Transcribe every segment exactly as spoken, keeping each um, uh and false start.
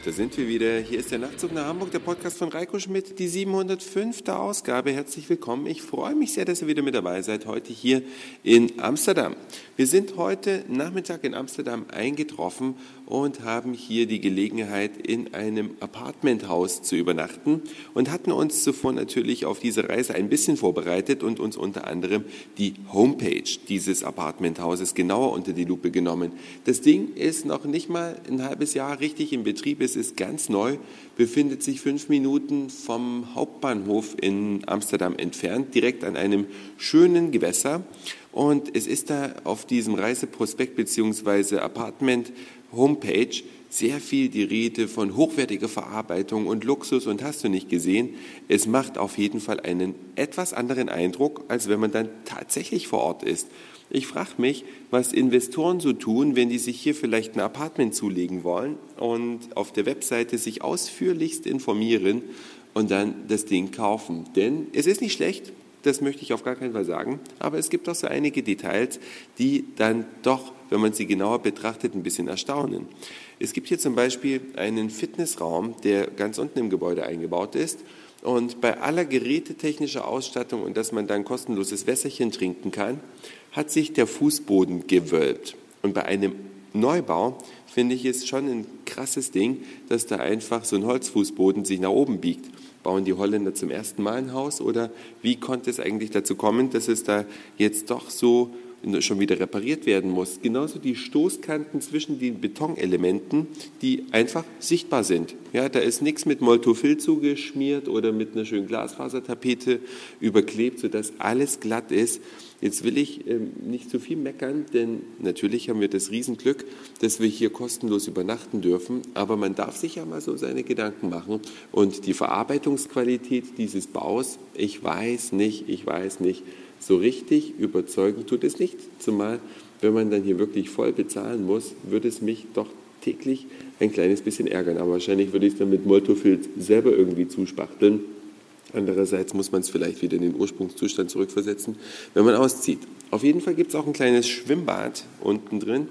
Da sind wir wieder. Hier ist der Nachtzug nach Hamburg, der Podcast von Reiko Schmidt, die siebenhundertfünfte Ausgabe. Herzlich willkommen. Ich freue mich sehr, dass ihr wieder mit dabei seid, heute hier in Amsterdam. Wir sind heute Nachmittag in Amsterdam eingetroffen und haben hier die Gelegenheit, in einem Apartmenthaus zu übernachten und hatten uns zuvor natürlich auf diese Reise ein bisschen vorbereitet und uns unter anderem die Homepage dieses Apartmenthauses genauer unter die Lupe genommen. Das Ding ist noch nicht mal ein halbes Jahr richtig in Betrieb. Es ist ganz neu, befindet sich fünf Minuten vom Hauptbahnhof in Amsterdam entfernt, direkt an einem schönen Gewässer. Und es ist da auf diesem Reiseprospekt bzw. Apartment-Homepage sehr viel die Rede von hochwertiger Verarbeitung und Luxus und hast du nicht gesehen. Es macht auf jeden Fall einen etwas anderen Eindruck, als wenn man dann tatsächlich vor Ort ist. Ich frage mich, was Investoren so tun, wenn die sich hier vielleicht ein Apartment zulegen wollen und auf der Webseite sich ausführlichst informieren und dann das Ding kaufen. Denn es ist nicht schlecht, das möchte ich auf gar keinen Fall sagen, aber es gibt auch so einige Details, die dann doch, wenn man sie genauer betrachtet, ein bisschen erstaunen. Es gibt hier zum Beispiel einen Fitnessraum, der ganz unten im Gebäude eingebaut ist. Und bei aller gerätetechnischer Ausstattung und dass man dann kostenloses Wässerchen trinken kann, hat sich der Fußboden gewölbt. Und bei einem Neubau finde ich es schon ein krasses Ding, dass da einfach so ein Holzfußboden sich nach oben biegt. Bauen die Holländer zum ersten Mal ein Haus oder wie konnte es eigentlich dazu kommen, dass es da jetzt doch so schon wieder repariert werden muss? Genauso die Stoßkanten zwischen den Betonelementen, die einfach sichtbar sind. Ja, da ist nichts mit Moltofil zugeschmiert oder mit einer schönen Glasfasertapete überklebt, sodass alles glatt ist. Jetzt will ich ähm, nicht zu viel meckern, denn natürlich haben wir das Riesenglück, dass wir hier kostenlos übernachten dürfen, aber man darf sich ja mal so seine Gedanken machen und die Verarbeitungsqualität dieses Baus, ich weiß nicht, ich weiß nicht, so richtig überzeugend tut es nicht, zumal wenn man dann hier wirklich voll bezahlen muss, würde es mich doch täglich ein kleines bisschen ärgern, aber wahrscheinlich würde ich es dann mit Moltofil selber irgendwie zuspachteln. Andererseits muss man es vielleicht wieder in den Ursprungszustand zurückversetzen, wenn man auszieht. Auf jeden Fall gibt es auch ein kleines Schwimmbad unten drin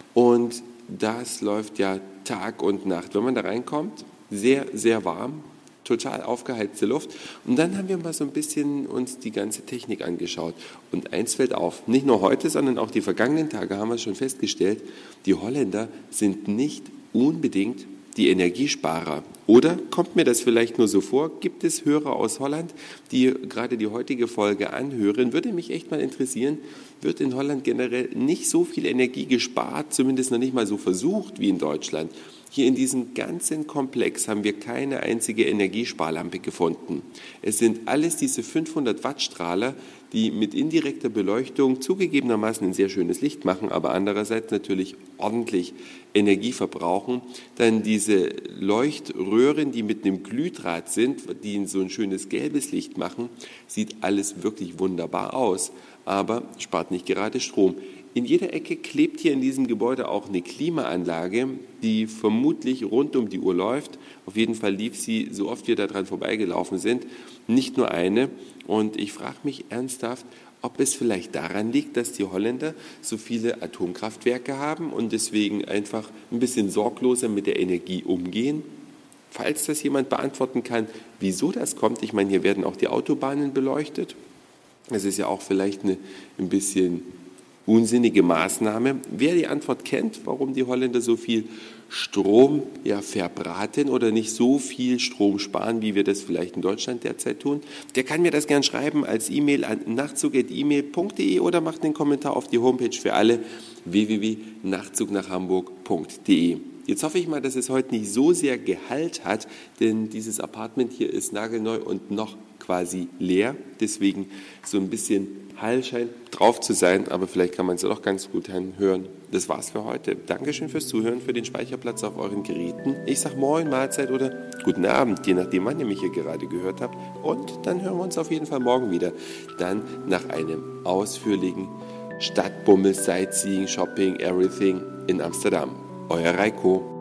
und das läuft ja Tag und Nacht. Wenn man da reinkommt, sehr, sehr warm, total aufgeheizte Luft. Und dann haben wir mal so ein bisschen uns die ganze Technik angeschaut. Und eins fällt auf, nicht nur heute, sondern auch die vergangenen Tage haben wir schon festgestellt, die Holländer sind nicht unbedingt die Energiesparer. Oder kommt mir das vielleicht nur so vor? Gibt es Hörer aus Holland, die gerade die heutige Folge anhören? Würde mich echt mal interessieren, wird in Holland generell nicht so viel Energie gespart, zumindest noch nicht mal so versucht wie in Deutschland? Hier in diesem ganzen Komplex haben wir keine einzige Energiesparlampe gefunden. Es sind alles diese fünfhundert Watt Strahler, die mit indirekter Beleuchtung zugegebenermaßen ein sehr schönes Licht machen, aber andererseits natürlich ordentlich Energie verbrauchen. Dann diese Leuchtröhren, die mit einem Glühdraht sind, die so ein schönes gelbes Licht machen, sieht alles wirklich wunderbar aus, aber spart nicht gerade Strom. In jeder Ecke klebt hier in diesem Gebäude auch eine Klimaanlage, die vermutlich rund um die Uhr läuft. Auf jeden Fall lief sie, so oft wir daran vorbeigelaufen sind, nicht nur eine. Und ich frage mich ernsthaft, ob es vielleicht daran liegt, dass die Holländer so viele Atomkraftwerke haben und deswegen einfach ein bisschen sorgloser mit der Energie umgehen. Falls das jemand beantworten kann, wieso das kommt, ich meine, hier werden auch die Autobahnen beleuchtet. Das ist ja auch vielleicht eine, ein bisschen unsinnige Maßnahme. Wer die Antwort kennt, warum die Holländer so viel Strom ja, verbraten oder nicht so viel Strom sparen, wie wir das vielleicht in Deutschland derzeit tun, der kann mir das gern schreiben als E-Mail an nachtzug at e mail punkt de oder macht einen Kommentar auf die Homepage für alle w w w punkt nachtzug nach hamburg punkt de. Jetzt hoffe ich mal, dass es heute nicht so sehr Gehalt hat, denn dieses Apartment hier ist nagelneu und noch quasi leer. Deswegen so ein bisschen Hall scheint drauf zu sein, aber vielleicht kann man es ja doch ganz gut hören. Das war's für heute. Dankeschön fürs Zuhören, für den Speicherplatz auf euren Geräten. Ich sag Moin, Mahlzeit oder guten Abend, je nachdem, wann ihr mich hier gerade gehört habt. Und dann hören wir uns auf jeden Fall morgen wieder. Dann nach einem ausführlichen Stadtbummel, Sightseeing, Shopping, Everything in Amsterdam. Euer Reiko.